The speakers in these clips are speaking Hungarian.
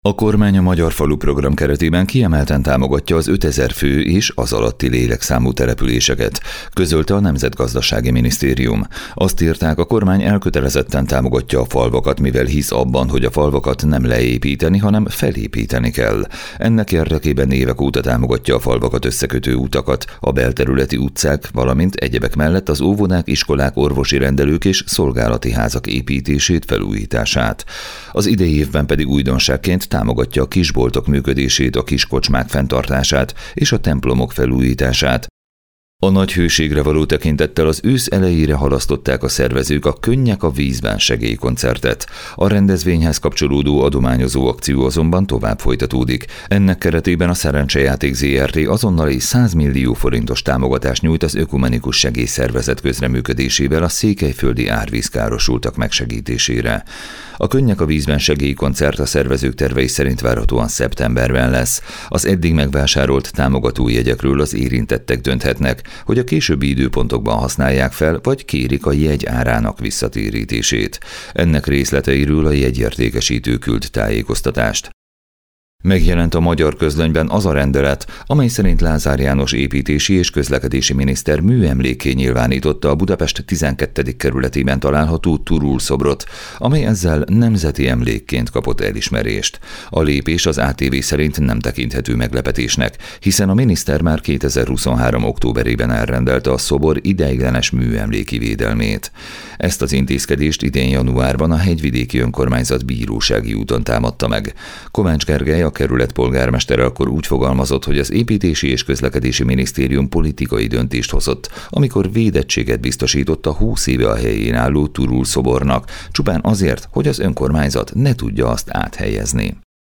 A kormány a Magyar Falu program keretében kiemelten támogatja az 5000 fő és az alatti lélekszámú településeket, közölte a Nemzetgazdasági Minisztérium. Azt írták, a kormány elkötelezetten támogatja a falvakat, mivel hisz abban, hogy a falvakat nem leépíteni, hanem felépíteni kell. Ennek érdekében évek óta támogatja a falvakat összekötő utakat, a belterületi utcák, valamint egyebek mellett az óvodák, iskolák, orvosi rendelők és szolgálati házak építését, felújítását. Az idei évben pedig újdonságként támogatja a kisboltok működését, a kiskocsmák fenntartását és a templomok felújítását. A nagy hőségre való tekintettel az ősz elejére halasztották a szervezők a Könnyek a vízben segélykoncertet. A rendezvényhez kapcsolódó adományozó akció azonban tovább folytatódik. Ennek keretében a Szerencsejáték Zrt. Azonnali 100 millió forintos támogatást nyújt az Ökumenikus Segélyszervezet közreműködésével a székelyföldi árvízkárosultak megsegítésére. A Könnyek a vízben segélykoncert a szervezők tervei szerint várhatóan szeptemberben lesz. Az eddig megvásárolt támogatójegyekről az érintettek dönthetnek, hogy a későbbi időpontokban használják fel, vagy kérik a jegy árának visszatérítését. Ennek részleteiről a jegyértékesítő küld tájékoztatást. Megjelent a Magyar Közlönyben az a rendelet, amely szerint Lázár János építési és közlekedési miniszter műemlékké nyilvánította a Budapest 12. kerületében található Turul szobrot, amely ezzel nemzeti emlékként kapott elismerést. A lépés az ATV szerint nem tekinthető meglepetésnek, hiszen a miniszter már 2023. októberében elrendelte a szobor ideiglenes műemléki védelmét. Ezt az intézkedést idén januárban a Hegyvidéki Önkormányzat bírósági úton támadta meg. Kovács Gergely, a kerület polgármestere akkor úgy fogalmazott, hogy az Építési és Közlekedési Minisztérium politikai döntést hozott, amikor védettséget biztosított a 20 éve a helyén álló Turul szobornak, csupán azért, hogy az önkormányzat ne tudja azt áthelyezni.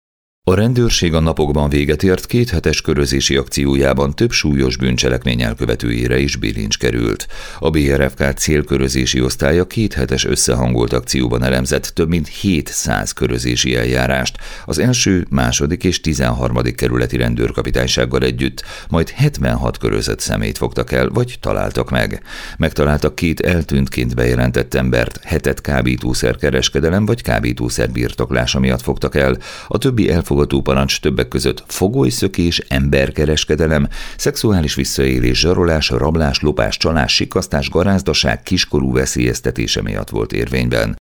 A rendőrség a napokban véget ért 2 hetes körözési akciójában több súlyos bűncselekmény elkövetőjére is bilincs került. A BRFK célkörözési osztálya 2 hetes összehangolt akcióban elemzett több mint 700 körözési eljárást, az első, második és 13. kerületi rendőrkapitánysággal együtt, majd 76 körözött személyt fogtak el, vagy találtak meg. Megtaláltak 2 eltűntként bejelentett embert, 7 kábítószerkereskedelem vagy kábítószer birtoklása miatt fogtak el, a többi elfogadó parancs többek között fogolyszökés, emberkereskedelem, szexuális visszaélés, zsarolás, rablás, lopás, csalás, sikasztás, garázdaság, kiskorú veszélyeztetése miatt volt érvényben.